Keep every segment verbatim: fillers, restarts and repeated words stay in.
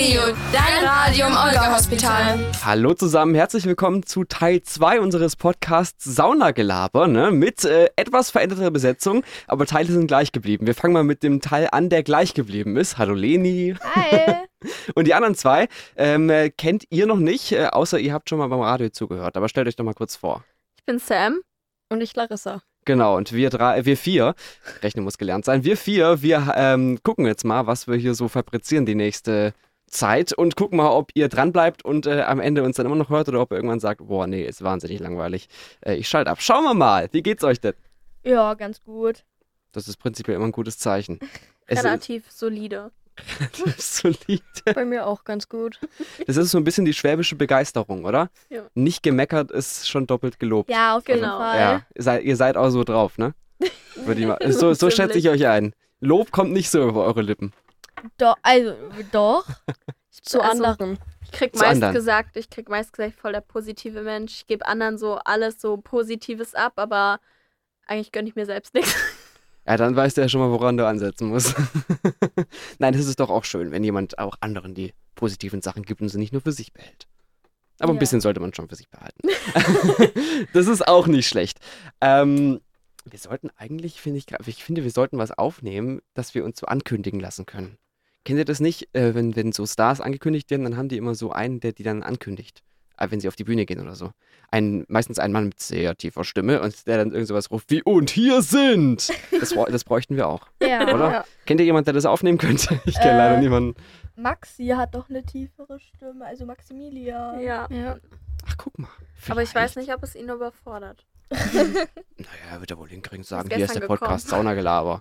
Radio, dein Radio im Olga-Hospital. Hallo zusammen, herzlich willkommen zu Teil zwei unseres Podcasts Saunagelaber, ne? Mit äh, etwas veränderter Besetzung, aber Teile sind gleich geblieben. Wir fangen mal mit dem Teil an, der gleich geblieben ist. Hallo Leni. Hi. Und die anderen zwei ähm, äh, kennt ihr noch nicht, äh, außer ihr habt schon mal beim Radio zugehört. Aber stellt euch doch mal kurz vor. Ich bin Sam. Und ich Larissa. Genau, und wir drei, wir vier, Rechnen muss gelernt sein, wir vier, wir ähm, gucken jetzt mal, was wir hier so fabrizieren die nächste Zeit und gucken mal, ob ihr dran bleibt und äh, am Ende uns dann immer noch hört oder ob ihr irgendwann sagt, boah, nee, ist wahnsinnig langweilig. Äh, ich schalte ab. Schauen wir mal, wie geht's euch denn? Ja, ganz gut. Das ist prinzipiell immer ein gutes Zeichen. Es Relativ solide. ist solide. Bei mir auch ganz gut. Das ist so ein bisschen die schwäbische Begeisterung, oder? Ja. Nicht gemeckert ist schon doppelt gelobt. Ja, auf jeden Genau. Fall. Ja, ihr seid, ihr seid auch so drauf, ne? Würde ich mal, so so schätze ich euch ein. Lob kommt nicht so über eure Lippen. Doch, also, doch. Zu Also, anderen. Ich krieg Zu meist anderen. gesagt, ich krieg meist gesagt, voll der positive Mensch. Ich gebe anderen so alles so Positives ab, aber eigentlich gönne ich mir selbst nichts. Ja, dann weißt du ja schon mal, woran du ansetzen musst. Nein, das ist doch auch schön, wenn jemand auch anderen die positiven Sachen gibt und sie nicht nur für sich behält. Aber ein Ja. bisschen sollte man schon für sich behalten. Das ist auch nicht schlecht. Ähm, wir sollten eigentlich, finde ich, ich finde, wir sollten was aufnehmen, das wir uns so ankündigen lassen können. Kennt ihr das nicht? Äh, wenn, wenn so Stars angekündigt werden, dann haben die immer so einen, der die dann ankündigt. Äh, wenn sie auf die Bühne gehen oder so. Ein, meistens ein Mann mit sehr tiefer Stimme und der dann irgend sowas ruft wie „Und hier sind!“ Das, bra- das bräuchten wir auch, Ja. oder? Ja. Kennt ihr jemanden, der das aufnehmen könnte? Ich kenne Äh. leider niemanden. Maxi hat doch eine tiefere Stimme, also Maximilian. Ja. ja. Ach, guck mal. Aber ich weiß Vielleicht. nicht, ob es ihn überfordert. Naja, er wird er wohl hinkriegen, sagen, Ist hier ist der gestern Podcast gekommen. Saunagelaber.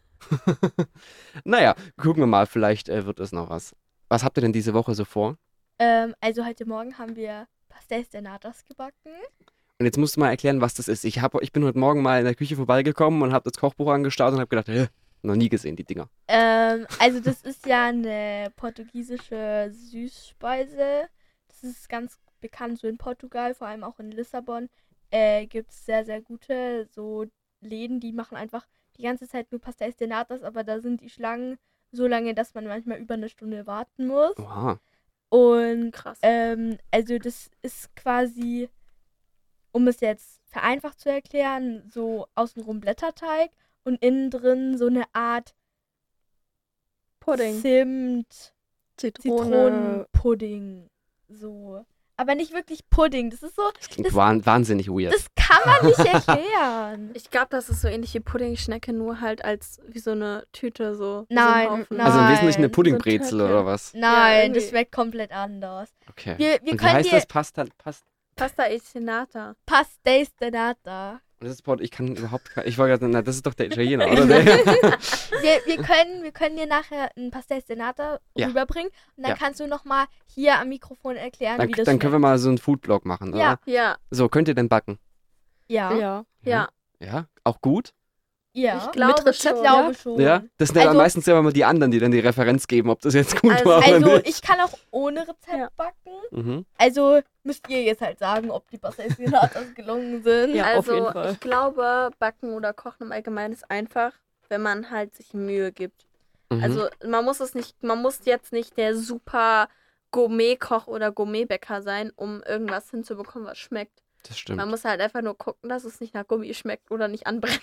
Naja, gucken wir mal, vielleicht äh, wird es noch was. Was habt ihr denn diese Woche so vor? Ähm, also heute Morgen haben wir Pastéis de Natas gebacken. Und jetzt musst du mal erklären, was das ist. Ich, hab, ich bin heute Morgen mal in der Küche vorbeigekommen und habe das Kochbuch angestarrt und habe gedacht, äh, noch nie gesehen, die Dinger. Ähm, also das ist ja eine portugiesische Süßspeise. Das ist ganz bekannt so in Portugal, vor allem auch in Lissabon. Äh, gibt es sehr, sehr gute so Läden, die machen einfach die ganze Zeit nur Pastéis de Natas, aber da sind die Schlangen so lange, dass man manchmal über eine Stunde warten muss. Oha. Und Krass. ähm, also das ist quasi, um es jetzt vereinfacht zu erklären, so außenrum Blätterteig und innen drin so eine Art Pudding. Zimt, Zitrone. Zitronenpudding. So. Aber nicht wirklich Pudding. Das ist so, Das klingt Das- wahn, wahnsinnig weird. das kann man nicht erklären. Ich glaube, das ist so ähnlich wie Puddingschnecke, nur halt als wie so eine Tüte so. wie Nein, so ein Haufen. nein. Also im Wesentlichen eine so Puddingbrezel Törtchen. oder was? Nein, irgendwie. das schmeckt komplett anders. Okay. Wir, wir Und wie können heißt dir das? Pasta, Pasta. Pasta e Cenata. Pastéis de Nata. Das ist Port, ich kann überhaupt kein, ich wollte gerade, na, das ist doch der Italiener, oder? Der, Wir, wir, können, wir können dir nachher ein Pastéis de Nata Ja. rüberbringen und dann Ja. kannst du nochmal hier am Mikrofon erklären, dann wie das dann können wir schmeckt. mal so einen Foodblog machen, Ja. oder? Ja. So, könnt ihr denn backen? Ja, ja. Ja. Ja. Ja? Auch gut? Ich glaube Rezept schon. glaube schon. Ja? Das sind ja dann Also- meistens ja immer die anderen, die dann die Referenz geben, ob das jetzt gut Also- war oder Also nicht. ich kann auch ohne Rezept Ja. backen. Mhm. Also müsst ihr jetzt halt sagen, ob die Pastéis de Natas gelungen sind. Ja, also, also jeden Fall. ich glaube, Backen oder Kochen im Allgemeinen ist einfach, wenn man halt sich Mühe gibt. Mhm. Also man muss es nicht, man muss jetzt nicht der super Gourmet-Koch oder Gourmet-Bäcker sein, um irgendwas hinzubekommen, was schmeckt. Das stimmt. Man muss halt einfach nur gucken, dass es nicht nach Gummi schmeckt oder nicht anbrennt.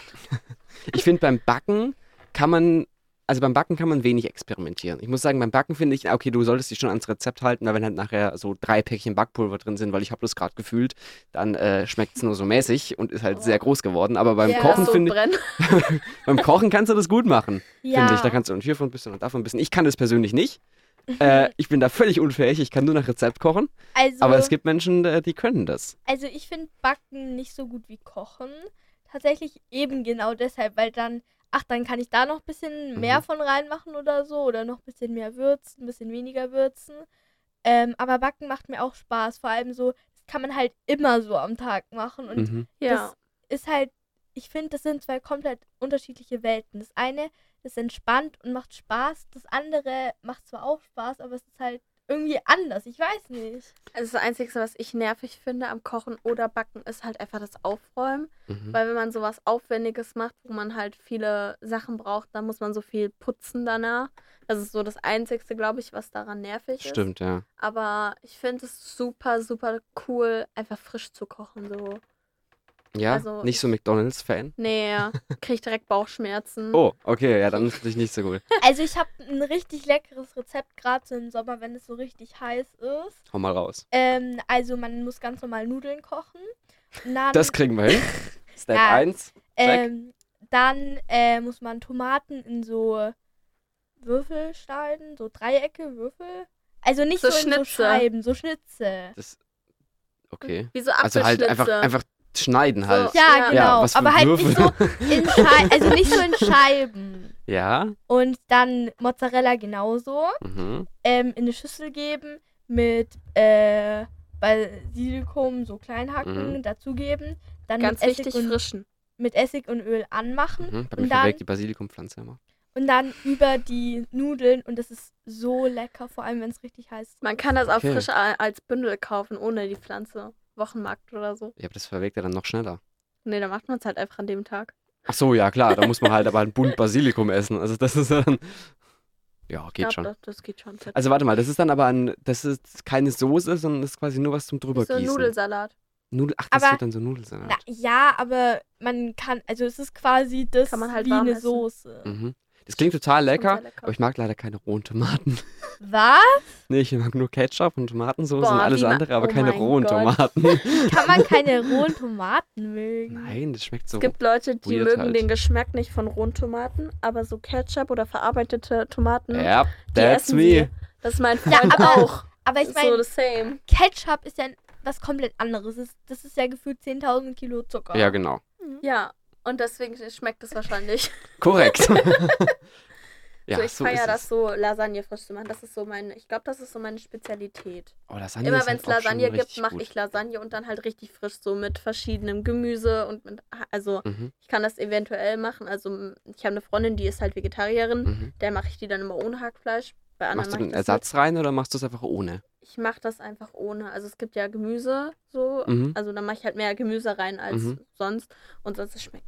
Ich finde, beim Backen kann man, also beim Backen kann man wenig experimentieren. Ich muss sagen, beim Backen finde ich, okay, du solltest dich schon ans Rezept halten, weil wenn halt nachher so drei Päckchen Backpulver drin sind, weil ich habe das gerade gefühlt, dann äh, schmeckt es nur so mäßig und ist halt sehr groß geworden. Aber beim Ja. Kochen so finde brennen. beim Kochen kannst du das gut machen, ja. finde ich. Da kannst du und hiervon ein bisschen und davon ein bisschen. Ich kann das persönlich nicht. Äh, ich bin da völlig unfähig. Ich kann nur nach Rezept kochen. also, Aber es gibt Menschen, äh, die können das. also ich finde Backen nicht so gut wie Kochen. Tatsächlich eben genau deshalb, weil dann, ach, dann kann ich da noch ein bisschen mehr Mhm. von reinmachen oder so. Oder noch ein bisschen mehr würzen, ein bisschen weniger würzen. Ähm, aber Backen macht mir auch Spaß. Vor allem so, das kann man halt immer so am Tag machen. Und Mhm. Ja. ist halt, ich finde, das sind zwei komplett unterschiedliche Welten. Das eine ist entspannt und macht Spaß. Das andere macht zwar auch Spaß, aber es ist halt irgendwie anders. Ich weiß nicht. Also das Einzige, was ich nervig finde am Kochen oder Backen, ist halt einfach das Aufräumen. Mhm. Weil wenn man sowas Aufwendiges macht, wo man halt viele Sachen braucht, dann muss man so viel putzen danach. Das ist so das Einzige, glaube ich, was daran nervig ist. Stimmt, ja. Aber ich finde es super, super cool, einfach frisch zu kochen. So. Ja, Also nicht so McDonalds-Fan. Nee, kriege ich direkt Bauchschmerzen. Oh, okay, ja, dann ist natürlich nicht so gut. Also ich habe ein richtig leckeres Rezept, gerade so im Sommer, wenn es so richtig heiß ist. Hau mal raus. Ähm, also man muss ganz normal Nudeln kochen. Und dann, Das kriegen wir hin. Step Ja, eins. Check. ähm, dann äh, muss man Tomaten in so Würfel schneiden, so Dreiecke, Würfel. Also nicht So so, in so Schnitze. Scheiben, so Schnitze. Das, okay. Wie so Also halt Apfelschnitze. einfach, einfach schneiden So. halt. Ja, Ja. genau. Ja, was für aber halt nicht so Würfel. in Scheiben, also nicht so in Scheiben. Ja. Und dann Mozzarella genauso. Mhm. Ähm, in eine Schüssel geben mit äh, Basilikum so klein hacken, Mhm. dazugeben. Dann Ganz mit Essig, wichtig, und, frischen. mit Essig und Öl anmachen. Mhm. Bei mir Und dann, verwelkt die Basilikumpflanze immer. und dann über die Nudeln. Und das ist so lecker, vor allem wenn es richtig heiß ist. Man kann das auch Okay. frisch a- als Bündel kaufen, ohne die Pflanze. Wochenmarkt oder so. Ja, aber das verwelkt ja dann noch schneller. Nee, da macht man es halt einfach an dem Tag. Ach so, ja klar, da muss man halt aber einen Bund Basilikum essen. Also das ist dann... Ja, geht Ja, schon. Das, das geht schon. Also warte mal, das ist dann aber ein... Das ist keine Soße, sondern das ist quasi nur was zum so ein drübergießen. Nudelsalat. Nudel, ach, das Aber- wird dann so Nudelsalat. Na, ja, aber man kann, also es ist quasi das Kann man halt wie warm eine essen. Soße. Mhm. Das klingt total Schon lecker, sehr lecker. aber ich mag leider keine rohen Tomaten. Was? Nee, ich mag nur Ketchup und Tomatensauce Boah, und alles wie ma- andere, aber oh keine mein rohen Gott. Tomaten. Kann man keine rohen Tomaten mögen? Nein, das schmeckt so. Es gibt Leute, die weird mögen halt. den Geschmack nicht von rohen Tomaten, aber so Ketchup oder verarbeitete Tomaten, Ja, die that's essen me. sie. Das ist mein Freund aber- auch. Aber ich Ist meine, so the same. Ketchup ist ja was komplett anderes. Das ist, das ist ja gefühlt zehntausend Kilo Zucker. Ja, genau. Ja, und deswegen schmeckt es wahrscheinlich. Korrekt. ja, so, ich so feiere ist das es. so, Lasagne frisch zu machen. Das ist so meine, ich glaube, das ist so meine Spezialität. Oh, Lasagne Immer ist wenn halt es auch schon Lasagne gibt, richtig mache gut. ich Lasagne und dann halt richtig frisch, so mit verschiedenem Gemüse und mit, also Mhm, ich kann das eventuell machen. Also ich habe eine Freundin, die ist halt Vegetarierin, mhm. der mache ich die dann immer ohne Hackfleisch. Bei anderen Machst du mache ich einen das Ersatz rein oder machst du es einfach ohne? mit. Ich mache das einfach ohne. Also es gibt ja Gemüse so, Mhm. also dann mache ich halt mehr Gemüse rein als Mhm. sonst und sonst schmeckt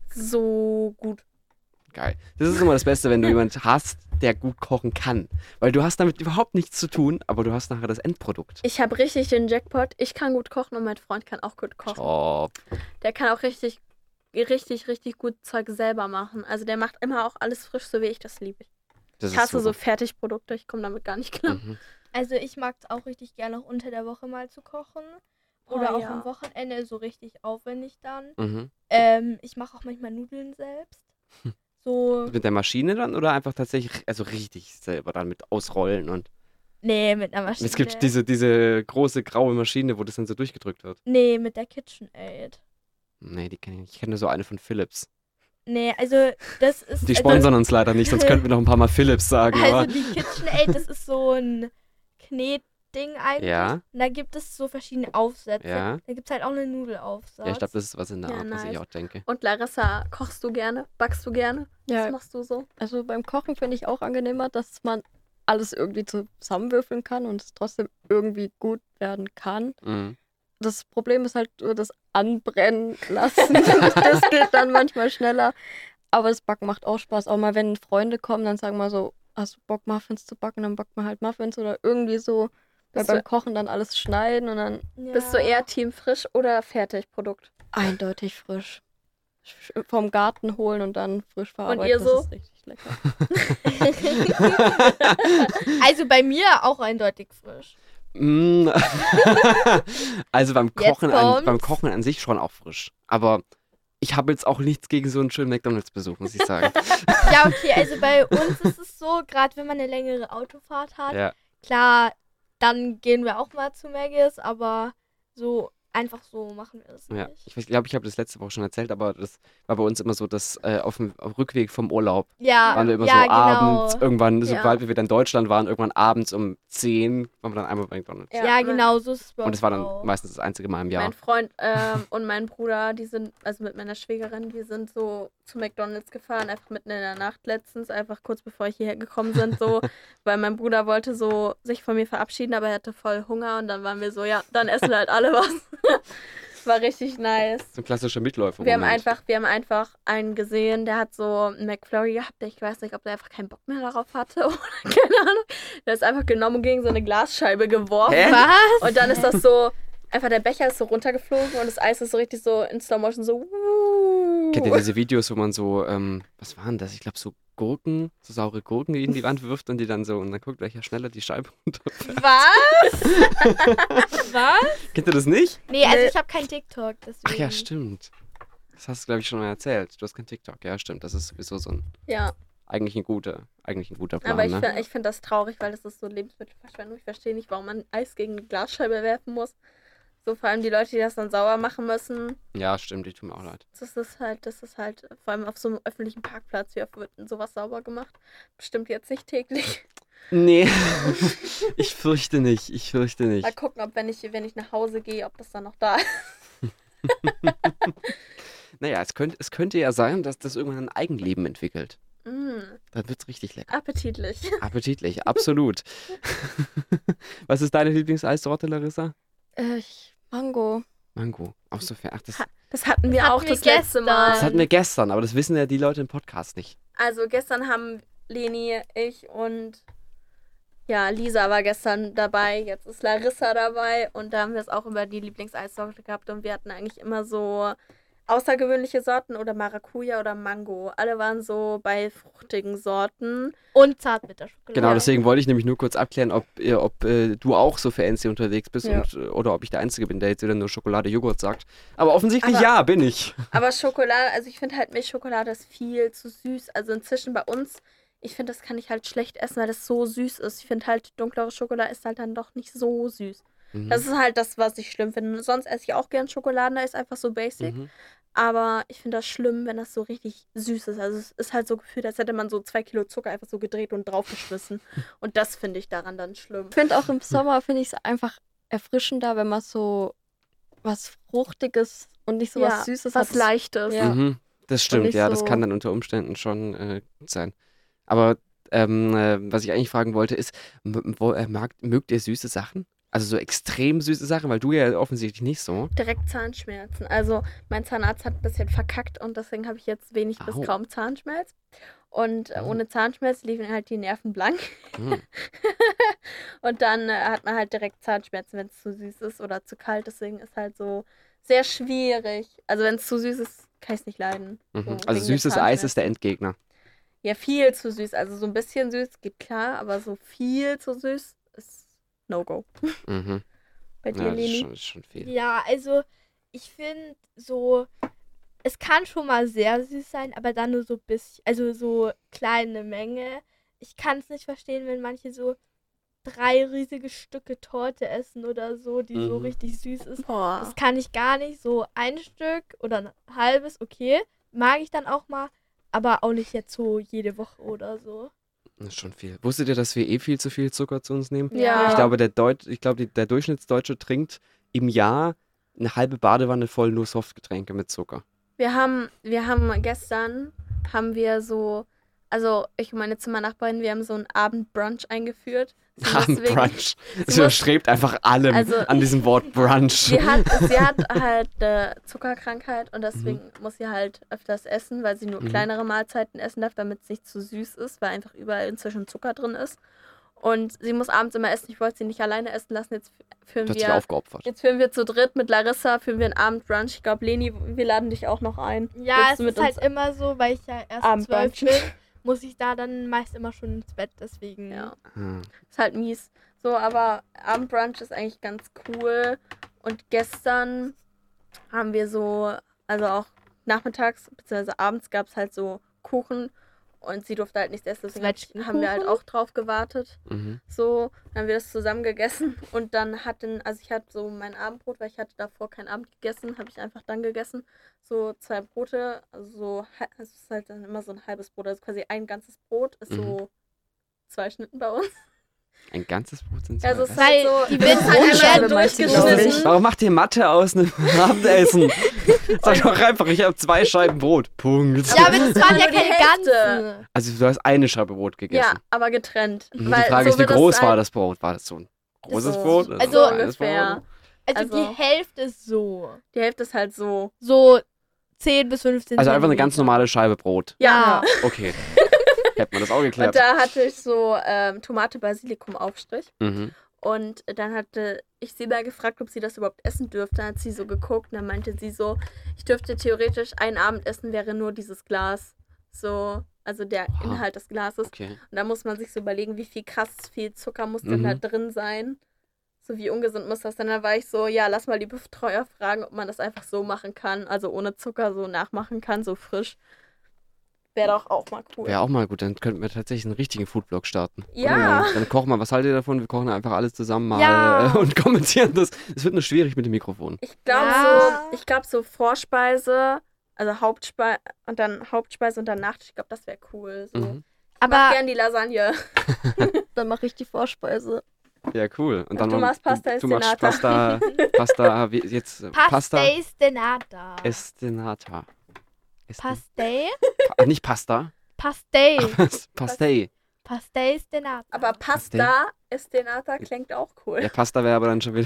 so gut. Geil. Das ist immer das Beste, wenn du jemanden hast, der gut kochen kann. Weil du hast damit überhaupt nichts zu tun, aber du hast nachher das Endprodukt. Ich habe richtig den Jackpot. Ich kann gut kochen und mein Freund kann auch gut kochen. Top. Der kann auch richtig, richtig, richtig gut Zeug selber machen. Also der macht immer auch alles frisch, so wie ich das liebe. Das Ich ist hasse so super. Fertigprodukte, ich komme damit gar nicht klar. Mhm. Also ich mag es auch richtig gerne, auch unter der Woche mal zu kochen. Oh, Oder auch ja. am Wochenende so richtig aufwendig dann. Mhm. Ähm, ich mache auch manchmal Nudeln selbst. So, Mit der Maschine dann oder einfach tatsächlich, also richtig selber dann mit ausrollen und. nee, mit einer Maschine. Es gibt diese, diese große graue Maschine, wo das dann so durchgedrückt wird. Nee, mit der KitchenAid. Nee, die kenne ich nicht. Ich kenne nur so eine von Philips. Nee, also das ist... Die sponsern uns leider nicht, sonst könnten wir noch ein paar Mal Philips sagen. Also aber die KitchenAid, das ist so ein Knetding eigentlich. Ja. Und da gibt es so verschiedene Aufsätze. Ja. Da gibt es halt auch einen Nudelaufsatz. ja, ich glaube, das ist was in der Ja, Art, was ich nice. auch denke. Und Larissa, kochst du gerne? Backst du gerne? Ja. Was machst du so? Also beim Kochen finde ich auch angenehmer, dass man alles irgendwie zusammenwürfeln kann und es trotzdem irgendwie gut werden kann. Mhm. Das Problem ist halt nur das Anbrennen lassen. Das geht dann manchmal schneller. Aber das Backen macht auch Spaß. Auch mal, wenn Freunde kommen, dann sagen wir so, hast du Bock, Muffins zu backen? Dann backt man halt Muffins oder irgendwie so. Weil Bist du- beim Kochen dann alles schneiden und dann Ja. Bist du eher Team frisch oder Fertigprodukt? eindeutig frisch. Sch- Vom Garten holen und dann frisch verarbeiten. ihr so? Das ist richtig lecker. Also bei mir auch eindeutig frisch. Mm. also beim Jetzt Kochen, an, kommt's. beim Kochen an sich schon auch frisch. Aber ich habe jetzt auch nichts gegen so einen schönen McDonalds-Besuch, muss ich sagen. Ja, okay, also bei uns ist es so, gerade wenn man eine längere Autofahrt hat, ja. klar, dann gehen wir auch mal zu Maggis, aber so einfach so machen wir das Ja, nicht. ich glaube, ich habe das letzte Woche schon erzählt, aber das war bei uns immer so, dass äh, auf dem auf dem Rückweg vom Urlaub Ja, waren wir immer ja, so genau. abends, irgendwann, Ja. sobald wir wieder in Deutschland waren, irgendwann abends um zehn, waren wir dann einmal bei McDonalds. Ja, mein- genau, so ist es bei Und uns das war dann auch. meistens das einzige Mal im Jahr. Mein Freund ähm, und mein Bruder, die sind, also mit meiner Schwägerin, die sind so zu McDonald's gefahren, einfach mitten in der Nacht letztens, einfach kurz bevor ich hierher gekommen bin, so, weil mein Bruder wollte so sich von mir verabschieden, aber er hatte voll Hunger und dann waren wir so, ja, dann essen wir halt alle was. War richtig nice. So ein klassischer Mitläufer. Wir haben einfach, wir haben einfach einen gesehen, der hat so einen McFlurry gehabt, ich weiß nicht, ob der einfach keinen Bock mehr darauf hatte oder keine Ahnung. Der ist einfach genommen und gegen so eine Glasscheibe geworfen. Hä? Was? Und dann ist das so, einfach der Becher ist so runtergeflogen und das Eis ist so richtig so in Slow Motion so. Uh. Kennt ihr diese Videos, wo man so, ähm, was waren das? Ich glaube so Gurken, so saure Gurken in die Wand wirft und die dann so, und dann guckt, welcher schneller die Scheibe runterfällt. Was? Was? Kennt ihr das nicht? Nee, also Nee. ich habe kein TikTok, deswegen. Ach ja, stimmt. Das hast du, glaube ich, schon mal erzählt. Du hast kein TikTok. Ja, stimmt. Das ist sowieso so ein, Ja, eigentlich ein guter, eigentlich ein guter Plan, aber ich, ne? find- ich finde das traurig, weil das ist so Lebensmittelverschwendung. Ich verstehe nicht, warum man Eis gegen eine Glasscheibe werfen muss. So vor allem die Leute, die das dann sauer machen müssen. Ja, stimmt. Die tun mir auch leid. Das ist halt, das ist halt, vor allem auf so einem öffentlichen Parkplatz, wie oft wird denn sowas sauber gemacht? Bestimmt jetzt nicht täglich. Nee, ich fürchte nicht. Ich fürchte nicht. Mal gucken, ob wenn ich, wenn ich nach Hause gehe, ob das dann noch da ist. Naja, es könnte, es könnte ja sein, dass das irgendwann ein Eigenleben entwickelt. Mm, Dann wird's richtig lecker. appetitlich. Appetitlich, absolut. Was ist deine Lieblingseissorte, Larissa? Äh, ich, Mango. Mango. Auch so fair. Ach, das, Ha- Das hatten wir Hatten auch wir das letzte gestern. Mal. das hatten wir gestern, aber das wissen ja die Leute im Podcast nicht. Also gestern haben Leni, ich und ja, Lisa war gestern dabei, jetzt ist Larissa dabei und da haben wir es auch über die Lieblingseissorte gehabt und wir hatten eigentlich immer so außergewöhnliche Sorten oder Maracuja oder Mango. Alle waren so bei fruchtigen Sorten. Und Zartbitterschokolade. Genau, deswegen wollte ich nämlich nur kurz abklären, ob, äh, ob äh, du auch so fancy unterwegs bist Ja. und, äh, oder ob ich der Einzige bin, der jetzt wieder nur Schokolade-Joghurt sagt. Aber offensichtlich Aber- ja, bin ich. Aber Schokolade, also ich finde halt Milchschokolade ist viel zu süß. Also inzwischen bei uns, ich finde, das kann ich halt schlecht essen, weil das so süß ist. Ich finde halt, dunklere Schokolade ist halt dann doch nicht so süß. Mhm. Das ist halt das, was ich schlimm finde. Sonst esse ich auch gern Schokoladen, da ist einfach so basic. Mhm. Aber ich finde das schlimm, wenn das so richtig süß ist. Also es ist halt so gefühlt, als hätte man so zwei Kilo Zucker einfach so gedreht und draufgeschmissen. Und das finde ich daran dann schlimm. Ich finde auch im Sommer finde ich es einfach erfrischender, wenn man so was Fruchtiges und nicht so was Süßes was hat. Leichtes. Ja. Mhm. Das stimmt, nicht ja, das so- kann dann unter Umständen schon äh, gut sein. Aber ähm, äh, was ich eigentlich fragen wollte, ist, m- wo, äh, mag, mögt ihr süße Sachen? Also so extrem süße Sachen, weil du ja offensichtlich nicht so. Direkt Zahnschmerzen. Also mein Zahnarzt hat ein bisschen verkackt und deswegen habe ich jetzt wenig bis Au. kaum Zahnschmerz. Und äh, Oh. ohne Zahnschmerz liefen halt die Nerven blank. Hm. Und dann äh, hat man halt direkt Zahnschmerzen, wenn es zu süß ist oder zu kalt. Deswegen ist halt so sehr schwierig. Also wenn es zu süß ist, kann ich es nicht leiden. Mhm. So, Also wegen den süßes Eis ist der Zahnschmerzen. Endgegner. Ja, viel zu süß. Also so ein bisschen süß geht klar, aber so viel zu süß ist No-Go. Mhm. Bei dir, Ja, das ist Leni? schon, ist schon viel. Ja, also ich finde so, es kann schon mal sehr süß sein, aber dann nur so bisschen, also so kleine Menge. Ich kann es nicht verstehen, wenn manche so drei riesige Stücke Torte essen oder so, die so Mhm. richtig süß ist. Boah. Das kann ich gar nicht. So ein Stück oder ein halbes, okay, mag ich dann auch mal, aber auch nicht jetzt so jede Woche oder so. Das ist schon viel. Wusstet ihr, dass wir eh viel zu viel Zucker zu uns nehmen? Ja. Ich glaube, der, Deut ich glaube, die, der Durchschnittsdeutsche trinkt im Jahr eine halbe Badewanne voll nur Softgetränke mit Zucker. Wir haben, wir haben gestern, haben wir so, also ich und meine Zimmernachbarin, wir haben so einen Abendbrunch eingeführt. Sie deswegen- Abendbrunch. Es muss- überstrebt einfach allem Also- an diesem Wort Brunch. Sie hat, sie hat halt eine Zuckerkrankheit und deswegen Mhm. muss sie halt öfters essen, weil sie nur Mhm. kleinere Mahlzeiten essen darf, damit es nicht zu süß ist, weil einfach überall inzwischen Zucker drin ist. Und sie muss abends immer essen. Ich wollte sie nicht alleine essen lassen. Jetzt führen Du hast dich wir, aufgeopfert. jetzt führen wir zu dritt mit Larissa, führen wir einen Abendbrunch. Ich glaube, Leni, wir laden dich auch noch ein. Ja, Willst es du mit ist halt uns immer so, weil ich ja erst Abendbrunch? zwölf bin, muss ich da dann meist immer schon ins Bett, deswegen. Ja. Ah. Ist halt mies. So, aber Abendbrunch ist eigentlich ganz cool. Und gestern haben wir so, also auch nachmittags bzw. abends gab es halt so Kuchen und sie durfte halt nichts essen, deswegen hab ich- haben wir halt auch drauf gewartet. Mhm. So, dann haben wir das zusammen gegessen und dann hatten, also ich hatte so mein Abendbrot, weil ich hatte davor kein Abend gegessen, habe ich einfach dann gegessen. So zwei Brote, also so, hal- es ist halt dann immer so ein halbes Brot, also quasi ein ganzes Brot ist so zwei Schnitten bei uns. Ein ganzes Brot sind zwei. Also es ist Was? Weil halt so, die es ist halt Brotscheibe einmal meinst du, glaub durchgeschnitten. ich. Warum macht ihr Mathe aus einem Abendessen? Sag doch einfach, ich habe zwei Scheiben Brot. Punkt. Ja, aber das waren ja nur die keine Hälfte. ganzen. Also du hast eine Scheibe Brot gegessen. Ja, aber getrennt. Mhm, Weil die Frage so ist, wie wird das groß war halt- das Brot? War das so ein großes so- Brot? Also so ein kleines ungefähr. Brot? Also, Also- die Hälfte ist so. Die Hälfte ist halt so. So zehn bis fünfzehn Also einfach eine ganz Zentimeter. normale Scheibe Brot. Ja. Okay. Hätte man das auch Und geklärt. da hatte ich so ähm, Tomate-Basilikum-Aufstrich. Mhm. Und dann hatte ich sie mal gefragt, ob sie das überhaupt essen dürfte. Dann hat sie so geguckt und dann meinte sie so, ich dürfte theoretisch ein Abendessen wäre nur dieses Glas. So, also der Aha. Inhalt des Glases. Okay. Und da muss man sich so überlegen, wie viel krass viel Zucker muss denn Mhm. da drin sein. So wie ungesund muss das denn? Dann war ich so, ja, lass mal die Betreuer fragen, ob man das einfach so machen kann. Also ohne Zucker so nachmachen kann, so frisch. Wäre doch auch mal cool. Wäre auch mal gut, dann könnten wir tatsächlich einen richtigen Foodblog starten. Ja. Oder? Dann kochen wir, was haltet ihr davon? Wir kochen einfach alles zusammen mal Ja. äh, und kommentieren das. Es wird nur schwierig mit dem Mikrofon. Ich glaube Ja. so, ich glaube so Vorspeise, also Hauptspeise und dann Hauptspeise und dann Nachtisch. Ich glaube, das wäre cool. So. Mhm. Mach Aber gern die Lasagne. Dann mache ich die Vorspeise. Ja, cool. Und Und dann du noch- machst Pasta du, du machst Estenata. Pasta, Pasta, wie, jetzt äh, Pasta Pastéis de nata. Estenata. Esten, Pastéis? pa nicht Pasta, Pastéis. Pastei. Pastéis de nata. Aber Pasta Estenata klingt auch cool. Ja, Pasta wäre aber dann schon wieder.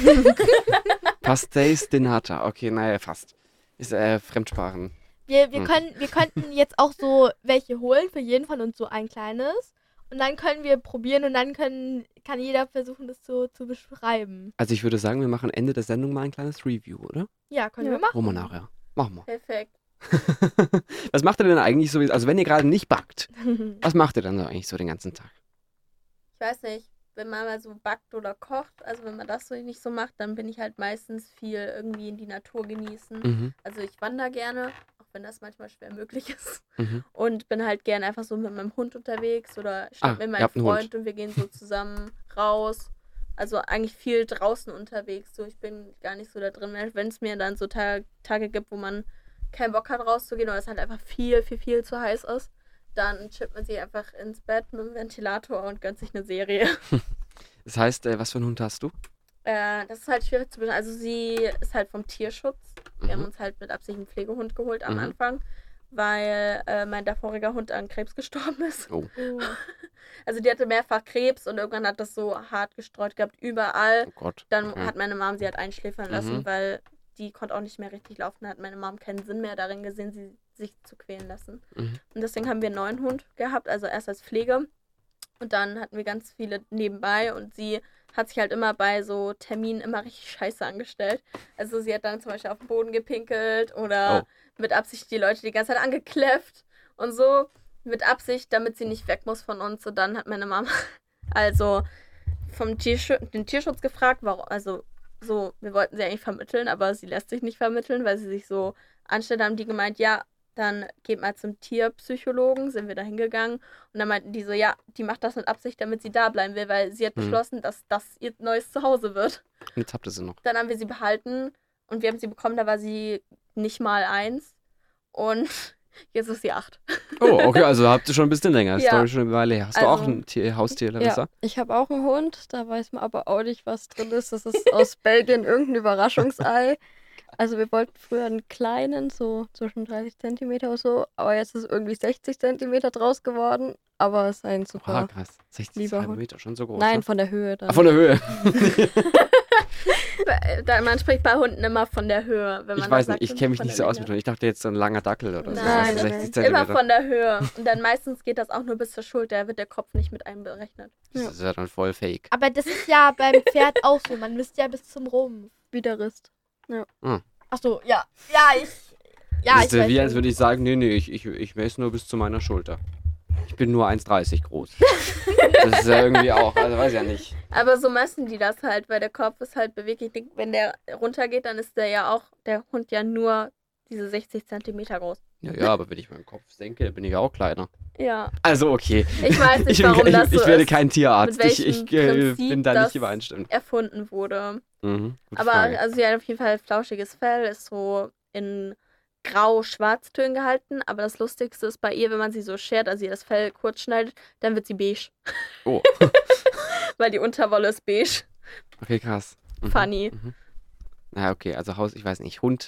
Pastéis de nata. Okay, naja, fast. Ist äh, Fremdsprachen. Wir, wir, Hm. können, wir könnten jetzt auch so welche holen, für jeden von uns so ein kleines. Und dann können wir probieren und dann können, kann jeder versuchen, das so zu beschreiben. Also ich würde sagen, wir machen Ende der Sendung mal ein kleines Review, oder? Ja, können Ja. wir machen. Wo wir nachher. Machen wir. Perfekt. Was macht ihr denn eigentlich so, also wenn ihr gerade nicht backt, was macht ihr dann so eigentlich so den ganzen Tag? Ich weiß nicht, wenn man mal so backt oder kocht, also wenn man das so nicht so macht, dann bin ich halt meistens viel irgendwie in die Natur genießen. Mhm. Also ich wandere gerne, auch wenn das manchmal schwer möglich ist. Mhm. Und bin halt gerne einfach so mit meinem Hund unterwegs oder Ah, schnapp mir ihr meinen habt einen Hund. Freund und wir gehen so zusammen raus. Also eigentlich viel draußen unterwegs. So, ich bin gar nicht so da drin. Wenn es mir dann so Ta Tage gibt, wo man keinen Bock hat rauszugehen oder es halt einfach viel, viel, viel zu heiß ist, dann chippt man sich einfach ins Bett mit dem Ventilator und gönnt sich eine Serie. Das heißt, äh, was für einen Hund hast du? Äh, das ist halt schwierig zu beschreiben. Also sie ist halt vom Tierschutz. Wir haben Mhm. uns halt mit Absicht einen Pflegehund geholt am Mhm. Anfang, weil äh, mein davoriger Hund an Krebs gestorben ist. Oh, Oh. Also die hatte mehrfach Krebs und irgendwann hat das so hart gestreut gehabt, überall. oh Gott. Dann Okay. hat meine Mom sie halt einschläfern lassen, Mhm. weil die konnte auch nicht mehr richtig laufen. Da hat meine Mom keinen Sinn mehr darin gesehen, sie sich zu quälen lassen. Mhm. Und deswegen haben wir einen neuen Hund gehabt, also erst als Pflege. Und dann hatten wir ganz viele nebenbei und sie hat sich halt immer bei so Terminen immer richtig scheiße angestellt. Also sie hat dann zum Beispiel auf den Boden gepinkelt oder Oh. mit Absicht die Leute die ganze Zeit angekläfft und so. Mit Absicht, damit sie nicht weg muss von uns. Und dann hat meine Mama also vom Tierschutz, den Tierschutz gefragt, warum, also so, wir wollten sie eigentlich vermitteln, aber sie lässt sich nicht vermitteln, weil sie sich so anstellt, haben die gemeint, ja, dann geht mal zum Tierpsychologen, sind wir da hingegangen und dann meinten die so, ja, die macht das mit Absicht, damit sie da bleiben will, weil sie hat Hm. beschlossen, dass das ihr neues Zuhause wird. Jetzt habt ihr sie noch. Dann haben wir sie behalten und wir haben sie bekommen, da war sie nicht mal eins und jetzt ist sie acht. Oh, okay, also habt ihr schon ein bisschen länger. Ja. Story schon eine Weile her. Hast du auch Also- ein Tier, Haustier, Larissa? Ja, ich habe auch einen Hund, da weiß man aber auch nicht, was drin ist. Das ist aus Belgien irgendein Überraschungsei. Also wir wollten früher einen kleinen, so zwischen dreißig Zentimeter oder so, aber jetzt ist irgendwie sechzig Zentimeter draus geworden. Aber es ist ein Ah, super. krass. sechzig Lieber Hund. Zentimeter, schon so groß. Nein, ne? von der Höhe dann. Ah, von der Höhe. Da, man spricht bei Hunden immer von der Höhe. Wenn man Ich weiß da nicht, sagt, ich kenne mich von nicht der so aus Länge. mit Hunden. Ich dachte jetzt so ein langer Dackel oder so. Nein, also nein, sechzig nein. Immer Zentimeter. von der Höhe. Und dann meistens geht das auch nur bis zur Schulter, da wird der Kopf nicht mit einberechnet. Das ist ja dann voll fake. Aber das ist ja beim Pferd auch so. Man misst ja bis zum Rumpf. Wie der Rist. Ach so, ja. Ja, ich. Ja, das ich ist ja weiß wie, schon. als würde ich sagen, nee, nee, ich, ich, ich messe nur bis zu meiner Schulter. Ich bin nur eins dreißig groß. Das ist ja irgendwie auch, also weiß ja nicht. Aber so messen die das halt, weil der Kopf ist halt beweglich. Wenn der runtergeht, dann ist der ja auch, der Hund ja nur diese sechzig Zentimeter groß. Ja, ja, aber wenn ich meinen Kopf senke, bin ich auch kleiner. Ja. Also okay. Ich weiß nicht, Ich, bin, warum ich, das so ich werde ist, kein Tierarzt. mit Ich, ich welchem äh, Prinzip bin da das nicht übereinstimmend. erfunden wurde. Mhm, gute Aber Frage. also sie hat auf jeden Fall flauschiges Fell, ist so in grau-schwarztönen gehalten. Aber das Lustigste ist bei ihr, wenn man sie so schert, also ihr das Fell kurz schneidet, dann wird sie beige. Oh, Weil die Unterwolle ist beige. okay, krass. Mhm, Funny. Mhm. Na okay, also Haus, ich weiß nicht, Hund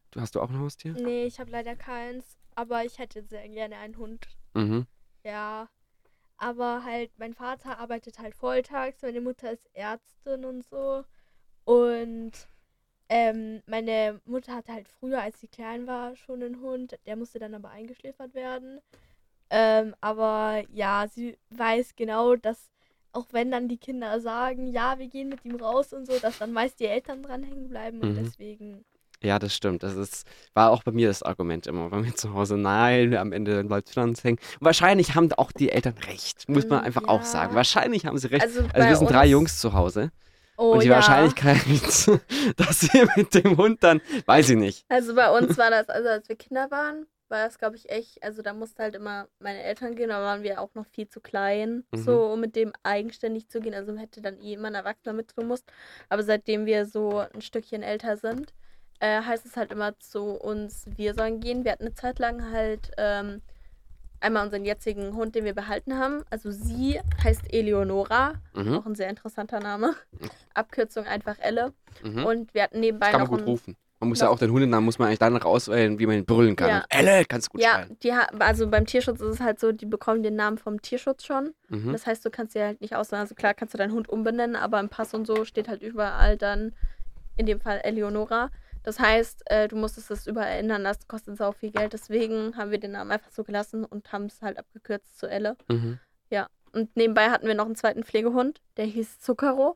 Du hast du auch ein Haustier? Nee, ich habe leider keins, aber ich hätte sehr gerne einen Hund. Mhm. Ja, aber halt, mein Vater arbeitet halt volltags, meine Mutter ist Ärztin und so. Und ähm, meine Mutter hatte halt früher, als sie klein war, schon einen Hund. Der musste dann aber eingeschläfert werden. Ähm, aber ja, sie weiß genau, dass auch wenn dann die Kinder sagen, ja, wir gehen mit ihm raus und so, dass dann meist die Eltern dran hängen bleiben und Mhm. deswegen. Ja, das stimmt. Das ist, war auch bei mir das Argument immer bei mir zu Hause. Nein, am Ende bleibt es an uns hängen. Und wahrscheinlich haben auch die Eltern recht. Muss man Mm, einfach auch ja. sagen. Wahrscheinlich haben sie recht. Also, Also bei wir sind drei uns- Jungs zu Hause. Oh und die ja. Wahrscheinlichkeit, dass wir mit dem Hund dann, weiß ich nicht. Also bei uns war das, also als wir Kinder waren, war das, glaube ich, echt, also da mussten halt immer meine Eltern gehen, da waren wir auch noch viel zu klein, Mhm. so um mit dem eigenständig zu gehen. Also hätte dann eh immer ein Erwachsener mit müssen. Aber seitdem wir so ein Stückchen älter sind, äh, heißt es halt immer zu uns, wir sollen gehen. Wir hatten eine Zeit lang halt ähm, einmal unseren jetzigen Hund, den wir behalten haben. Also sie heißt Eleonora, Mhm. auch ein sehr interessanter Name. Abkürzung einfach Elle. Mhm. Und wir hatten nebenbei Das kann man noch gut einen, rufen. Man muss noch- ja auch den Hundenamen, muss man eigentlich dann rauswählen, wie man ihn brüllen kann. Ja. Und Elle, kannst du gut Ja, schreien. die ha- also beim Tierschutz ist es halt so, die bekommen den Namen vom Tierschutz schon. Mhm. Das heißt, du kannst sie halt nicht auswählen. Also klar kannst du deinen Hund umbenennen, aber im Pass und so steht halt überall dann, in dem Fall Eleonora. Das heißt, äh, du musstest es überall ändern lassen, kostet sau viel Geld. Deswegen haben wir den Namen einfach so gelassen und haben es halt abgekürzt zu Elle. Mhm. Ja, und nebenbei hatten wir noch einen zweiten Pflegehund, der hieß Zucchero.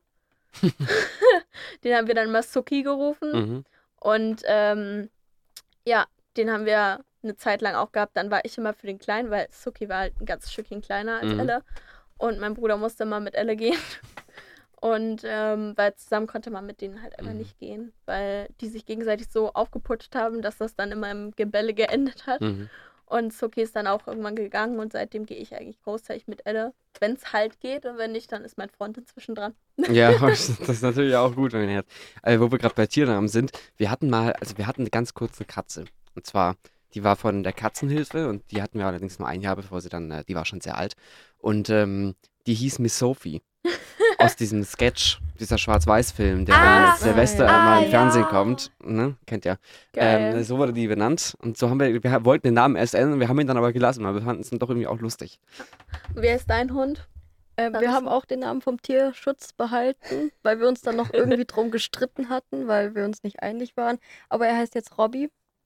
Den haben wir dann mal Suki gerufen. Mhm. Und ähm, ja, den haben wir eine Zeit lang auch gehabt. Dann war ich immer für den Kleinen, weil Suki war halt ein ganzes Stückchen kleiner als Mhm. Elle. Und mein Bruder musste immer mit Elle gehen. Und ähm, weil zusammen konnte man mit denen halt einfach Mhm. nicht gehen, weil die sich gegenseitig so aufgeputscht haben, dass das dann immer im Gebälle geendet hat. Mhm. Und Suki ist dann auch irgendwann gegangen und seitdem gehe ich eigentlich großteilig mit Elle. Wenn es halt geht und wenn nicht, dann ist mein Freund inzwischen dran. Ja, das ist natürlich auch gut, wenn ihr hat. Äh, wo wir gerade bei Tiernamen sind, wir hatten mal, also wir hatten eine ganz kurze Katze. Und zwar, die war von der Katzenhilfe und die hatten wir allerdings nur ein Jahr, bevor sie dann, äh, die war schon sehr alt. Und ähm, die hieß Miss Sophie. Aus diesem Sketch, dieser Schwarz-Weiß-Film, der Ah, an Silvester ah, mal im ja. Fernsehen kommt. Ne? Kennt ihr. Geil. Ähm, so wurde die benannt. Und so haben wir, wir wollten den Namen erst ändern, wir haben ihn dann aber gelassen, weil wir fanden es dann doch irgendwie auch lustig. Wer ist dein Hund? Ähm, Was wir ist haben denn- auch den Namen vom Tierschutz behalten, weil wir uns dann noch irgendwie drum gestritten hatten, weil wir uns nicht einig waren. Aber er heißt jetzt Robby.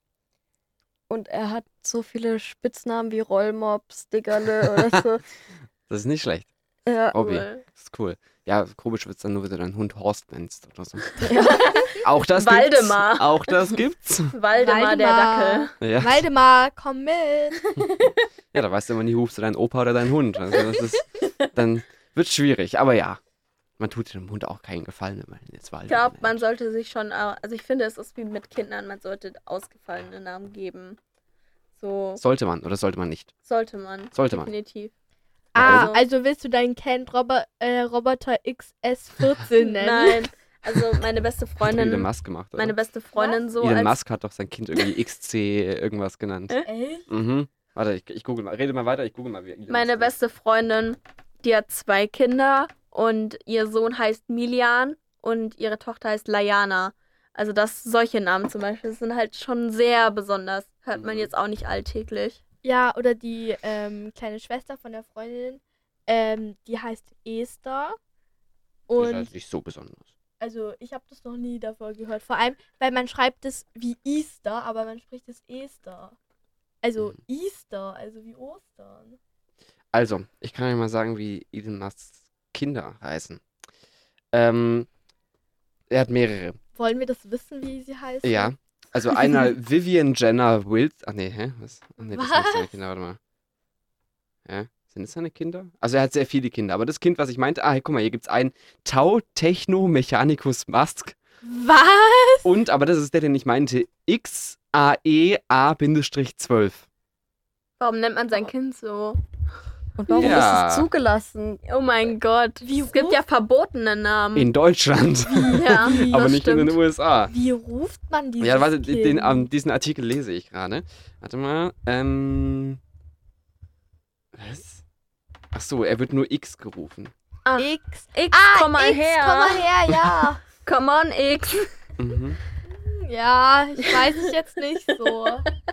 Und er hat so viele Spitznamen wie Rollmops, Diggerle oder so. Das ist nicht schlecht. Ja, Robby, Cool. das ist cool. Ja, komisch wird es dann nur, wenn du deinen Hund Horst nennst oder so. ja. Auch das Waldemar. gibt's. Auch das gibt's. Waldemar, der Waldemar. Dackel. Ja. Waldemar, komm mit. ja, da weißt du immer nie, rufst du deinen Opa oder deinen Hund. Also das ist, dann wird schwierig. Aber ja, man tut dem Hund auch keinen Gefallen, wenn man ihn jetzt Ich Waldemar glaube, nennt. man sollte sich schon, au- also ich finde, es ist wie mit Kindern, man sollte ausgefallene Namen geben. So Sollte man oder sollte man nicht? sollte man. Sollte man. Definitiv. Ah, Also- also willst du deinen Ken Robo äh, Roboter X S vierzehn nennen? Nein, also meine beste Hat Elon Freundin, Musk gemacht, oder? meine beste Freundin so Elon als Musk hat doch sein Kind irgendwie X C irgendwas genannt. Äh? Echt? Mhm. Warte, ich, ich google mal. Rede mal weiter, ich google mal. Wie Elon meine Musk heißt. beste Freundin, die hat zwei Kinder und ihr Sohn heißt Milian und ihre Tochter heißt Layana. Also das, solche Namen zum Beispiel sind halt schon sehr besonders. Hört man Mhm. jetzt auch nicht alltäglich. Ja, oder die ähm, kleine Schwester von der Freundin, ähm, die heißt Esther. Das ist Und halt nicht so besonders. also ich habe das noch nie davor gehört. Vor allem, weil man schreibt es wie Easter, aber man spricht es Esther. Also Mhm. Easter, also wie Ostern. Also, ich kann euch mal sagen, wie Elon Musks Kinder heißen. Ähm, er hat mehrere. Wollen wir das wissen, wie sie heißen? Ja. Also einer Vivian Jenner Wild. Ach nee, hä? Was? Ach nee, das sind nicht seine Was? Kinder, warte mal. Hä? Sind es seine Kinder? Also er hat sehr viele Kinder, aber das Kind, was ich meinte, ah, hey, guck mal, hier gibt es einen Tau Techno Mechanicus Musk. Was? Und, aber das ist der, den ich meinte, X A E A zwölf. Warum nennt man sein Kind so? Und warum Ja. ist es zugelassen? Oh mein Gott. Wie es gibt ja verbotene Namen. In Deutschland, ja, Wie? aber das nicht in stimmt. den U S A. Wie ruft man dieses Ja, warte, Kind? den, ähm, diesen Artikel lese ich gerade. Warte mal. Ähm. Was? Ach so, er wird nur X gerufen. Ah, X. X, Ah, komm mal X, her. komm mal her, ja. Come on, X. Mhm. Ja, ich weiß es jetzt nicht so.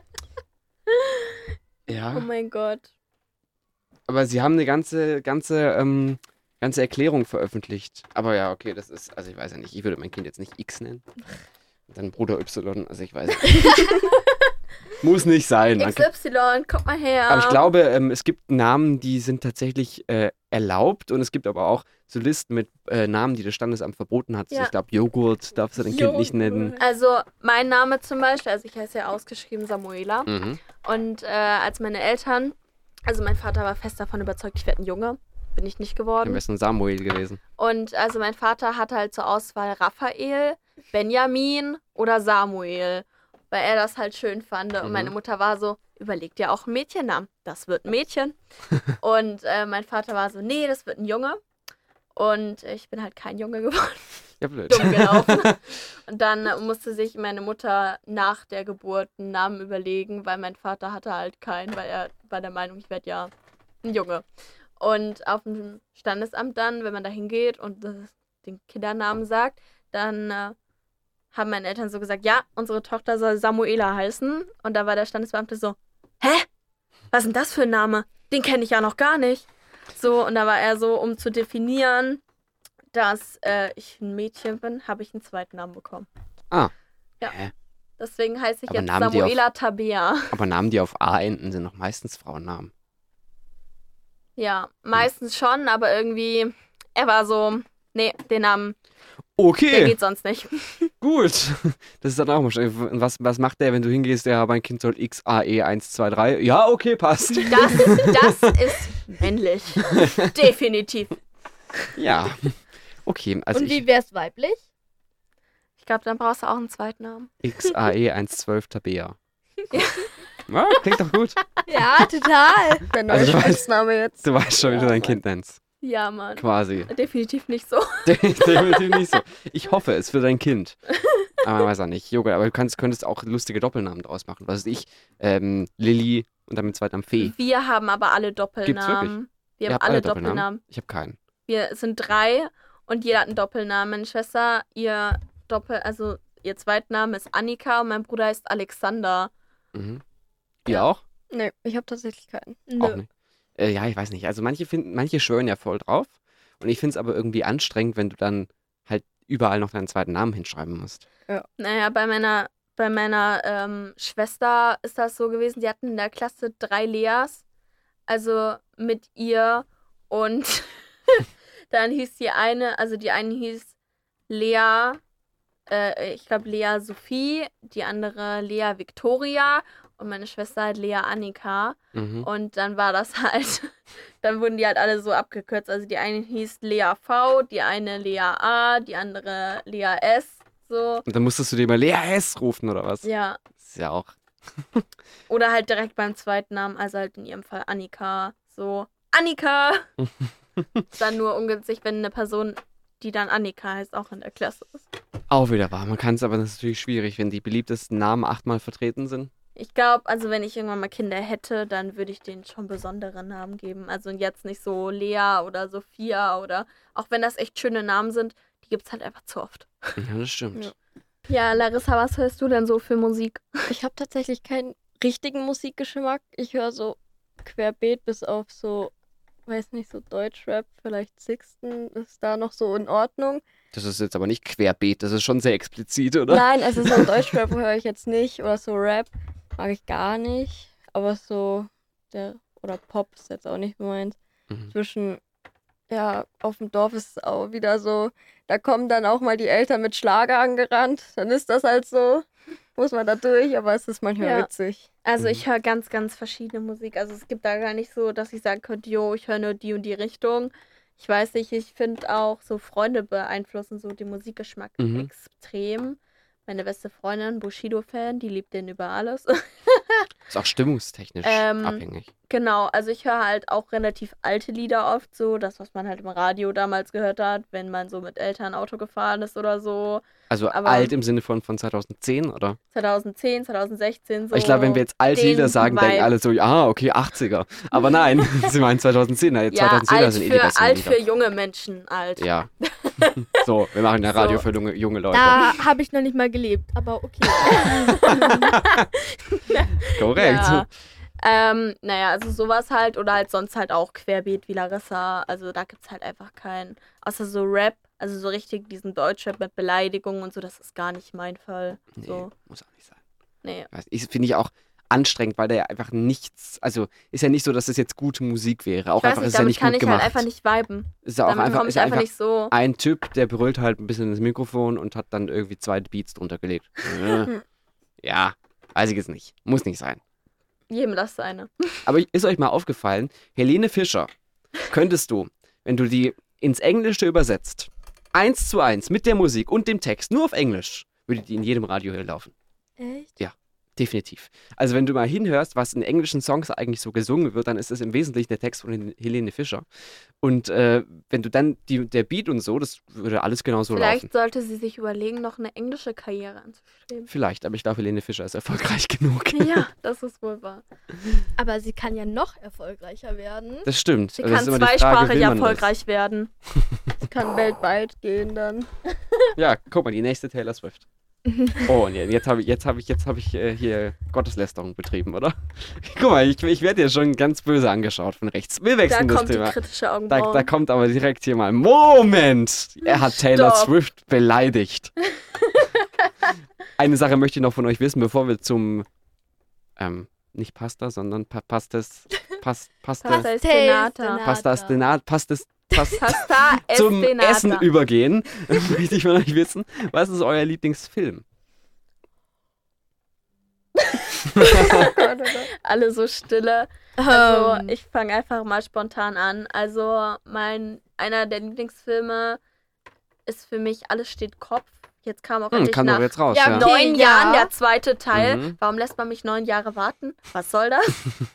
Ja, Oh mein Gott. aber sie haben eine ganze, ganze, ähm, ganze Erklärung veröffentlicht. Aber ja, okay, das ist, also ich weiß ja nicht, ich würde mein Kind jetzt nicht X nennen. Und dann Bruder Y, also ich weiß nicht. Muss nicht sein. Man X kann, Y, guck mal her. aber ich glaube, ähm, es gibt Namen, die sind tatsächlich äh, erlaubt und es gibt aber auch so Listen mit äh, Namen, die das Standesamt verboten hat. Also Ja. ich glaube, Joghurt darfst du dein Kind nicht nennen. Also mein Name zum Beispiel, also ich heiße ja ausgeschrieben Samuela. Mhm. Und äh, als meine Eltern, also mein Vater war fest davon überzeugt, ich werde ein Junge. Bin ich nicht Am geworden. besten Samuel gewesen. Und also mein Vater hatte halt zur Auswahl Raphael, Benjamin oder Samuel, weil er das halt schön fand. Und Mhm. meine Mutter war so, überleg dir auch einen Mädchennamen. Das wird ein Mädchen. Und äh, mein Vater war so, nee, das wird ein Junge. Und ich bin halt kein Junge geworden. Ja, blöd. Dumm gelaufen. Und dann äh, musste sich meine Mutter nach der Geburt einen Namen überlegen, weil mein Vater hatte halt keinen, weil er war der Meinung, ich werde ja ein Junge. Und auf dem Standesamt dann, wenn man da hingeht und das, den Kindernamen sagt, dann äh, haben meine Eltern so gesagt, ja, unsere Tochter soll Samuela heißen. Und da war der Standesbeamte so, hä? Was ist denn das für ein Name? Den kenne ich ja noch gar nicht. So, und da war er so, um zu definieren, dass äh, ich ein Mädchen bin, habe ich einen zweiten Namen bekommen. Ah. Ja. Hä? Deswegen heiße ich Aber jetzt Namen, die auf- Samuela Tabea. Aber Namen, die auf A enden, sind noch meistens Frauennamen. Ja, meistens schon, aber irgendwie, er war so, nee, den Namen, der Okay, geht sonst nicht. gut. Das ist dann auch mal schön. Und Was, was macht der, wenn du hingehst, ja, mein Kind soll X A E eins zwei drei? Ja, okay, passt. Das, das ist männlich. Definitiv. Ja. Okay, also Und wie ich, wär's weiblich? Ich glaube, dann brauchst du auch einen zweiten Namen. X A E eins zwölf Tabea. Ja, klingt doch gut. Ja, total. Der neue Also du weißt- Spitzname jetzt. Du weißt schon, wie du Ja, dein Mann. Kind nennst. Ja, Mann. Quasi. Definitiv nicht so. Definitiv nicht so. Ich hoffe es für dein Kind. Aber man weiß auch nicht. Joghurt, aber du kannst, könntest auch lustige Doppelnamen draus machen. Was weiß ich, ähm, Lilly und dann mit Zweitnamen Fee. Wir haben aber alle Doppelnamen. wirklich? Wir Ihr haben habt alle Doppelnamen. Ich habe keinen. Wir sind drei und jeder hat einen Doppelnamen. Meine Schwester, ihr Doppel, also ihr Zweitname ist Annika und mein Bruder heißt Alexander. Mhm. Ihr Ja. auch? Nee, ich habe tatsächlich keinen. Auch nicht. Äh, ja, ich weiß nicht. Also manche finden, manche schwören ja voll drauf. Und ich finde es aber irgendwie anstrengend, wenn du dann halt überall noch deinen zweiten Namen hinschreiben musst. Naja, bei meiner, bei meiner ähm, Schwester ist das so gewesen, die hatten in der Klasse drei Leas, also mit ihr und dann hieß die eine, also die eine hieß Lea, äh, ich glaube Lea Sophie, die andere Lea Victoria und meine Schwester halt Lea Annika. Mhm. Und dann war das halt, dann wurden die halt alle so abgekürzt. Also die eine hieß Lea V, die eine Lea A, die andere Lea S. So, Und dann musstest du dir mal Lea S rufen oder was? ja. Das ist ja auch. Oder halt direkt beim zweiten Namen, also halt in ihrem Fall Annika. So, Annika! Ist dann nur ungünstig, wenn eine Person, die dann Annika heißt, auch in der Klasse ist. Auch wieder wahr. Man kann es aber, das ist natürlich schwierig, wenn die beliebtesten Namen achtmal vertreten sind. Ich glaube, also wenn ich irgendwann mal Kinder hätte, dann würde ich denen schon besondere Namen geben. Also jetzt nicht so Lea oder Sophia oder, auch wenn das echt schöne Namen sind, die gibt es halt einfach zu oft. Ja, das stimmt. Ja. Ja, Larissa, was hörst du denn so für Musik? Ich habe tatsächlich keinen richtigen Musikgeschmack. Ich höre so querbeet bis auf so, weiß nicht, so Deutschrap, vielleicht Sixten ist da noch so in Ordnung. Das ist jetzt aber nicht querbeet, das ist schon sehr explizit, oder? Nein, also so Deutschrap höre ich jetzt nicht oder so Rap mag ich gar nicht. Aber so der oder Pop ist jetzt auch nicht meins. Mhm. Zwischen ja, auf dem Dorf ist es auch wieder so, da kommen dann auch mal die Eltern mit Schlager angerannt. Dann ist das halt so, muss man da durch, aber es ist manchmal Ja. witzig. Also Mhm. ich höre ganz, ganz verschiedene Musik. Also es gibt da gar nicht so, dass ich sagen könnte, jo, ich höre nur die und die Richtung. Ich weiß nicht, ich finde auch so Freunde beeinflussen so den Musikgeschmack Mhm. extrem. Meine beste Freundin, Bushido-Fan, die liebt den über alles. Ist auch stimmungstechnisch Ähm, abhängig. Genau, also ich höre halt auch relativ alte Lieder oft so, das, was man halt im Radio damals gehört hat, wenn man so mit Eltern Auto gefahren ist oder so. Also aber- alt im Sinne von, von zweitausendzehn, oder? zwanzig zehn, zwanzig sechzehn so. ich glaube, wenn wir jetzt alte den Lieder sagen, denken Vibe. alle so, ah, okay, achtziger. Aber nein, sie meinen zweitausendzehn. Ja, zweitausendzehner alt sind eh die für, besten alt Lieder. für junge Menschen, alt. Ja, So, wir machen ja So. Radio für junge, junge Leute. Da habe ich noch nicht mal gelebt, aber okay. Korrekt. Ja. Ähm, naja, also sowas halt oder halt sonst halt auch Querbeet wie Larissa. Also da gibt's halt einfach keinen. Außer so Rap, also so richtig diesen Deutschrap mit Beleidigungen und so, das ist gar nicht mein Fall. Nee, So, muss auch nicht sein. nee. Weiß- Ich finde ich auch anstrengend, weil der ja einfach nichts, also ist ja nicht so, dass es jetzt gute Musik wäre. Auch Ich weiß einfach, nicht, ist ja damit nicht kann gut ich gemacht. halt einfach nicht viben. Ist ja auch Damit einfach, komme ist ich ja einfach einfach nicht so. ein Typ, der brüllt halt ein bisschen ins Mikrofon und hat dann irgendwie zwei Beats drunter gelegt. Äh, ja, weiß ich jetzt nicht. Muss nicht sein. Jedem das seine. Aber ist euch mal aufgefallen, Helene Fischer, könntest du, wenn du die ins Englische übersetzt, eins zu eins mit der Musik und dem Text, nur auf Englisch, würde die in jedem Radio hier laufen. Echt? Definitiv. Also wenn du mal hinhörst, was in englischen Songs eigentlich so gesungen wird, dann ist es im Wesentlichen der Text von Hel- Helene Fischer. Und äh, wenn du dann die, der Beat und so, das würde alles genau so Vielleicht laufen. sollte sie sich überlegen, noch eine englische Karriere anzustreben. Vielleicht, aber ich glaube, Helene Fischer ist erfolgreich genug. Ja, das ist wohl wahr. Aber sie kann ja noch erfolgreicher werden. Das stimmt. Sie Also das kann ist immer die Frage, zweisprachig will man das? erfolgreich werden. Es kann weltweit gehen dann. Ja, guck mal, die nächste Taylor Swift. Oh, und jetzt habe ich, jetzt habe ich, jetzt habe ich äh, hier Gotteslästerung betrieben, oder? Guck mal, ich, ich werde hier schon ganz böse angeschaut von rechts. Wir Da wechseln das kommt die Thema. kritische Da, Augenbrauen. da kommt aber direkt hier mal, Moment! Er hat Taylor Stopp. Swift beleidigt. Eine Sache möchte ich noch von euch wissen, bevor wir zum, ähm, nicht Pasta, sondern pa Pastes, Pas, Pastes, Pasta ist Denata. Pastas Denat, Pastes, Pas Pasta zum Estenata. Essen übergehen, möchte ich von euch wissen. Was ist euer Lieblingsfilm? Alle so stille. Also Ähm, ich fange einfach mal spontan an. Also mein einer der Lieblingsfilme ist für mich Alles steht Kopf. Jetzt kam auch Hm, endlich kann nach doch jetzt raus, Ja, ja. okay. neun ja. Jahren der zweite Teil. Mhm. Warum lässt man mich neun Jahre warten? Was soll das?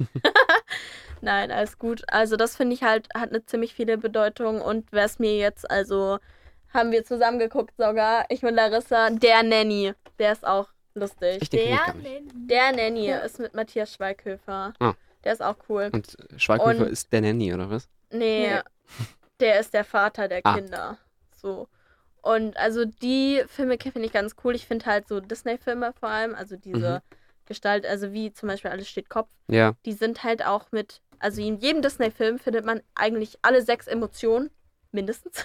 Nein, alles gut. Also das finde ich halt, hat eine ziemlich viele Bedeutung und wer es mir jetzt, also haben wir zusammen geguckt sogar, ich und Larissa, der Nanny, der ist auch lustig. Ich den kenn ich der gar nicht. Nanny. Der Nanny ist mit Matthias Schweighöfer. Ah. Der ist auch cool. Und Schweighöfer Und- ist der Nanny, oder was? Nee, Nee. der ist der Vater der Ah. Kinder. So. Und also die Filme finde ich ganz cool. Ich finde halt so Disney-Filme vor allem, also diese Mhm. Gestalt, also wie zum Beispiel Alles steht Kopf, Ja. die sind halt auch mit, also in jedem Disney-Film findet man eigentlich alle sechs Emotionen, mindestens.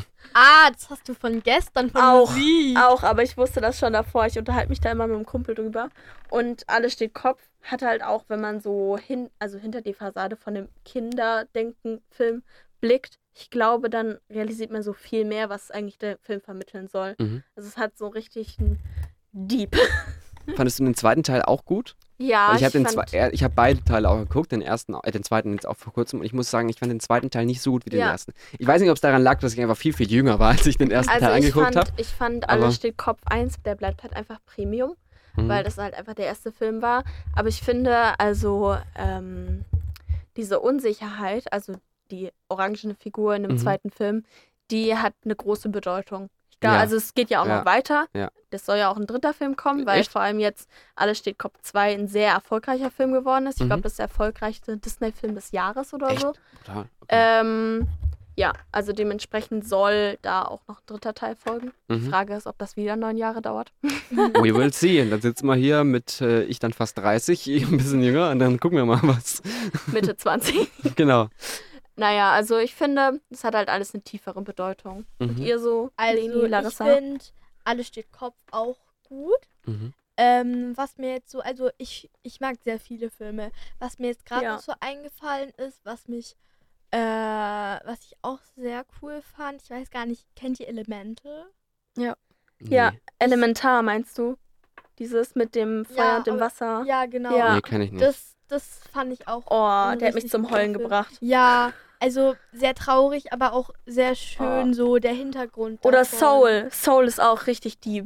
Ah, das hast du von gestern von Auch, Musik. Auch, aber ich wusste das schon davor. Ich unterhalte mich da immer mit einem Kumpel drüber. Und Alles steht Kopf hat halt auch, wenn man so hin, also hinter die Fassade von dem Kinderdenken-Film blickt, ich glaube, dann realisiert man so viel mehr, was eigentlich der Film vermitteln soll. Mhm. Also es hat so richtig einen Deep. Fandest du den zweiten Teil auch gut? Ja, Weil ich habe den fand- zwei, äh, ich habe beide Teile auch geguckt, den ersten, äh, den zweiten jetzt auch vor kurzem und ich muss sagen, ich fand den zweiten Teil nicht so gut wie den Ja. ersten. Ich weiß nicht, ob es daran lag, dass ich einfach viel, viel jünger war, als ich den ersten Also Teil ich angeguckt fand, habe. ich fand Aber- Alles steht Kopf eins, der bleibt halt einfach Premium. Mhm. weil das halt einfach der erste Film war. Aber ich finde, also ähm, diese Unsicherheit, also die orangene Figur in dem Mhm. zweiten Film, die hat eine große Bedeutung. Ich glaube, Ja. also es geht ja auch Ja. noch weiter. Ja. Das soll ja auch ein dritter Film kommen, weil Echt? vor allem jetzt Alles steht Kopf zwei ein sehr erfolgreicher Film geworden ist. Ich Mhm. glaube, das ist der erfolgreichste Disney-Film des Jahres oder Echt? so. Total. Okay. Ähm, ja, also dementsprechend soll da auch noch ein dritter Teil folgen. Die Mhm. Frage ist, ob das wieder neun Jahre dauert. We will see. Und dann sitzen wir hier mit, äh, ich dann fast dreißig, ich ein bisschen jünger und dann gucken wir mal was. Mitte zwanzig. Genau. Naja, also ich finde, es hat halt alles eine tiefere Bedeutung. Und Mhm. ihr so, Also Leni, ich Larissa? finde, Alles steht Kopf auch gut. Mhm. Ähm, was mir jetzt so, also ich, ich mag sehr viele Filme. Was mir jetzt gerade Ja. noch so eingefallen ist, was mich, äh, was ich auch sehr cool fand, ich weiß gar nicht, kennt ihr Elemente? Ja, Nee. Elementar meinst du? Dieses mit dem Feuer Ja, und dem aber- Wasser. Ja, genau. Ja. Nee, kenne ich nicht. Das, das fand ich auch. Oh, ein der hat mich richtig zum guter Heulen Film. gebracht. Ja, also sehr traurig, aber auch sehr schön, so der Hintergrund. Oder davon. Soul. Soul ist auch richtig deep.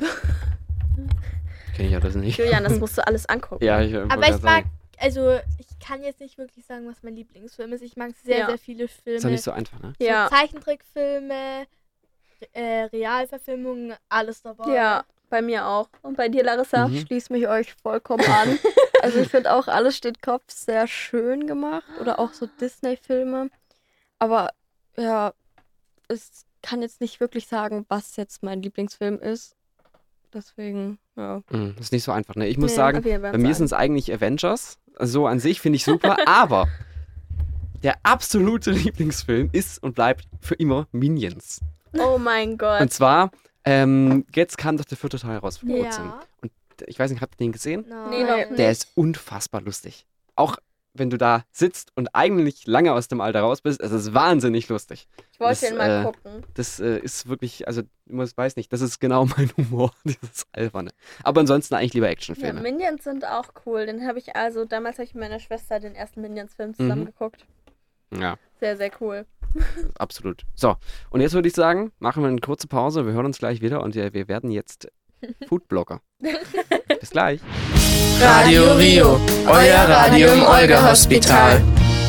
Kenne ich ja das nicht. Julian, das musst du alles angucken. Ja, ich, äh, wollte Aber grad ich mag, sagen. also ich kann jetzt nicht wirklich sagen, was mein Lieblingsfilm ist. Ich mag sehr, Ja. sehr viele Filme. Ist doch nicht so einfach, ne? So Ja, Zeichentrickfilme, äh, Realverfilmungen, alles dabei. ja, bei mir auch. Und bei dir, Larissa? Mhm. Schließe mich euch vollkommen an. Also ich finde auch Alles steht Kopf sehr schön gemacht. Oder auch so Disney-Filme. Aber ja, es kann jetzt nicht wirklich sagen, was jetzt mein Lieblingsfilm ist. Deswegen, ja. Mm, Das ist nicht so einfach, ne? Ich muss Nee, sagen, auf jeden Fall bei mir sagen. sind es eigentlich Avengers. Also so an sich finde ich super, aber der absolute Lieblingsfilm ist und bleibt für immer Minions. Oh mein Gott. Und zwar, ähm, jetzt kam doch der vierte Teil raus vor kurzem. Ja. Und ich weiß nicht, habt ihr den gesehen? Nee, noch nicht. Der ist unfassbar lustig. Auch wenn du da sitzt und eigentlich lange aus dem Alter raus bist, es ist wahnsinnig lustig. Ich wollte das, den mal äh, gucken. Das äh, ist wirklich, also ich muss- weiß nicht, das ist genau mein Humor, dieses Alberne. Aber ansonsten eigentlich lieber Ja, Actionfilme. Minions sind auch cool. Den habe ich also, damals habe ich mit meiner Schwester den ersten Minions-Film zusammen Mhm. geguckt. Ja, Sehr, sehr cool. absolut. So, und jetzt würde ich sagen, machen wir eine kurze Pause. Wir hören uns gleich wieder und wir, wir werden jetzt Foodblogger. Bis gleich. Radio Rio, euer Radio im Olga-Hospital.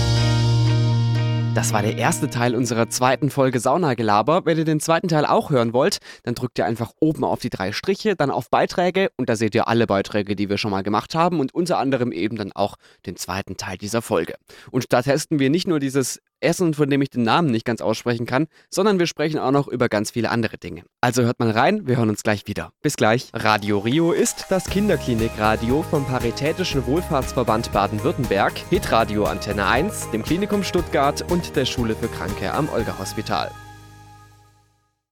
Das war der erste Teil unserer zweiten Folge Saunagelaber. Wenn ihr den zweiten Teil auch hören wollt, dann drückt ihr einfach oben auf die drei Striche, dann auf Beiträge und da seht ihr alle Beiträge, die wir schon mal gemacht haben und unter anderem eben dann auch den zweiten Teil dieser Folge. Und da testen wir nicht nur dieses Essen, von dem ich den Namen nicht ganz aussprechen kann, sondern wir sprechen auch noch über ganz viele andere Dinge. Also hört mal rein, wir hören uns gleich wieder. Bis gleich. Radio Rio ist das Kinderklinikradio vom Paritätischen Wohlfahrtsverband Baden-Württemberg, Hitradio Antenne eins, dem Klinikum Stuttgart und der Schule für Kranke am Olga-Hospital.